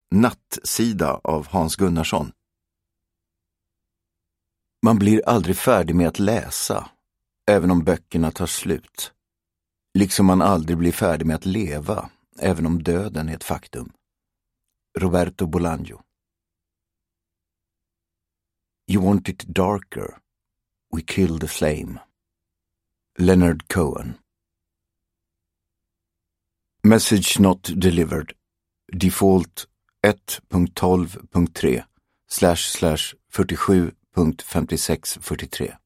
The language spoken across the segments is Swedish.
Nattsida av Hans Gunnarsson. Man blir aldrig färdig med att läsa, även om böckerna tar slut. Liksom man aldrig blir färdig med att leva, även om döden är ett faktum. Roberto Bolaño. You want it darker. We kill the flame. Leonard Cohen. Message not delivered. Default 1.12.3//47.5643.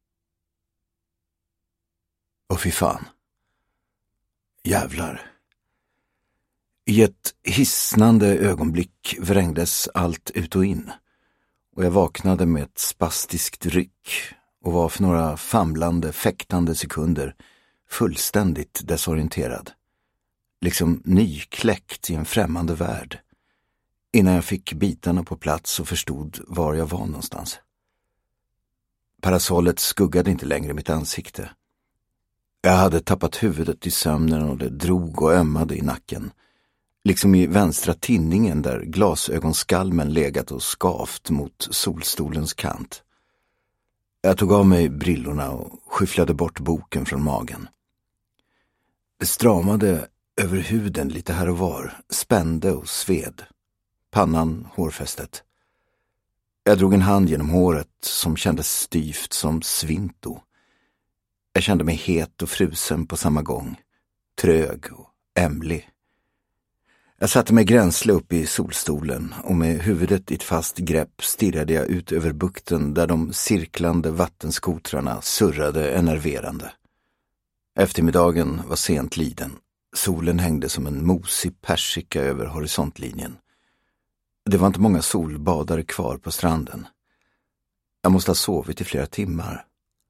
Åh fy fan. Jävlar. I ett hisnande ögonblick vrängdes allt ut och in. Och jag vaknade med ett spastiskt ryck och var för några famlande, fäktande sekunder fullständigt desorienterad. Liksom nykläckt i en främmande värld. Innan jag fick bitarna på plats och förstod var jag var någonstans. Parasollet skuggade inte längre mitt ansikte. Jag hade tappat huvudet i sömnen och det drog och ömmade i nacken. Liksom i vänstra tinningen där glasögonskalmen legat och skavt mot solstolens kant. Jag tog av mig brillorna och skyfflade bort boken från magen. Det stramade över huden lite här och var, spände och sved. Pannan, hårfästet. Jag drog en hand genom håret som kändes styvt som svinto. Jag kände mig het och frusen på samma gång. Trög och ämlig. Jag satte mig gränsle upp i solstolen och med huvudet i ett fast grepp stirrade jag ut över bukten där de cirklande vattenskotrarna surrade enerverande. Eftermiddagen var sent liden. Solen hängde som en mosig persika över horisontlinjen. Det var inte många solbadare kvar på stranden. Jag måste ha sovit i flera timmar.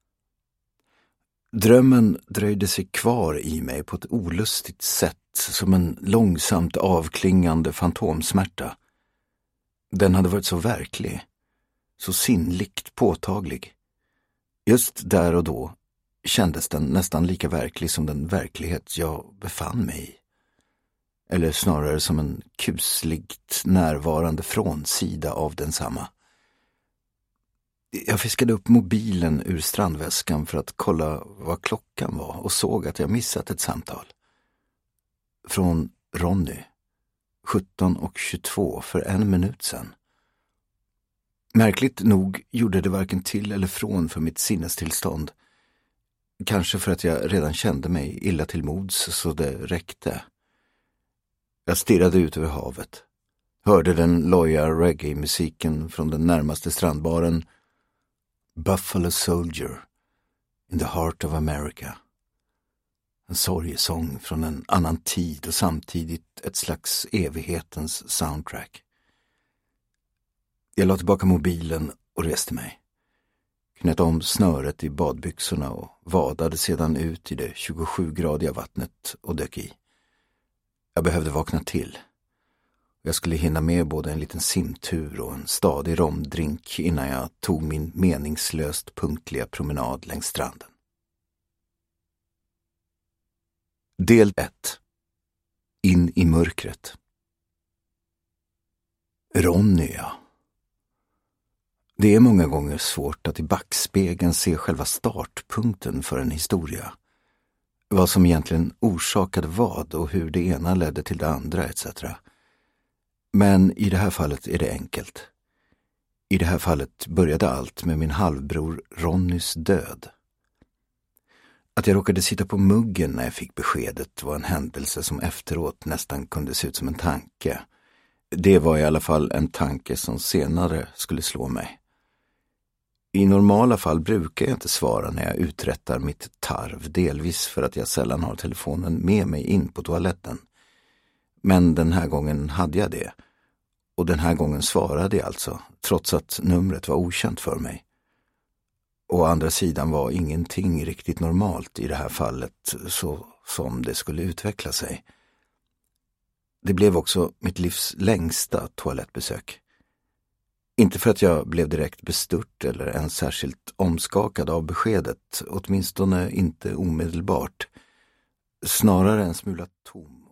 Drömmen dröjde sig kvar i mig på ett olustigt sätt, som en långsamt avklingande fantomsmärta. Den hade varit så verklig, så sinnligt påtaglig. Just där och då kändes den nästan lika verklig som den verklighet jag befann mig i. Eller snarare som en kusligt närvarande frånsida av densamma. Jag fiskade upp mobilen ur strandväskan för att kolla vad klockan var och såg att jag missat ett samtal. Från Ronny, 17:22 för 1 minut sedan. Märkligt nog gjorde det varken till eller från för mitt sinnestillstånd. Kanske för att jag redan kände mig illa till mods så det räckte. Jag stirrade ut över havet. Hörde den loja reggae-musiken från den närmaste strandbaren. Buffalo Soldier in the heart of America. En sorgesång från en annan tid och samtidigt ett slags evighetens soundtrack. Jag la tillbaka mobilen och reste mig. Knöt om snöret i badbyxorna och vadade sedan ut i det 27-gradiga vattnet och dök i. Jag behövde vakna till. Jag skulle hinna med både en liten simtur och en stadig romdrink innan jag tog min meningslöst punktliga promenad längs stranden. Del 1. In i mörkret. Ronny, ja. Det är många gånger svårt att i backspegeln se själva startpunkten för en historia. Vad som egentligen orsakade vad och hur det ena ledde till det andra etc. Men i det här fallet är det enkelt. I det här fallet började allt med min halvbror Ronnys död. Att jag råkade sitta på muggen när jag fick beskedet var en händelse som efteråt nästan kunde se ut som en tanke. Det var i alla fall en tanke som senare skulle slå mig. I normala fall brukar jag inte svara när jag uträttar mitt tarv, delvis för att jag sällan har telefonen med mig in på toaletten. Men den här gången hade jag det. Och den här gången svarade jag alltså, trots att numret var okänt för mig. Å andra sidan var ingenting riktigt normalt i det här fallet, så som det skulle utveckla sig. Det blev också mitt livs längsta toalettbesök. Inte för att jag blev direkt bestört eller ens särskilt omskakad av beskedet, åtminstone inte omedelbart. Snarare en smula tom.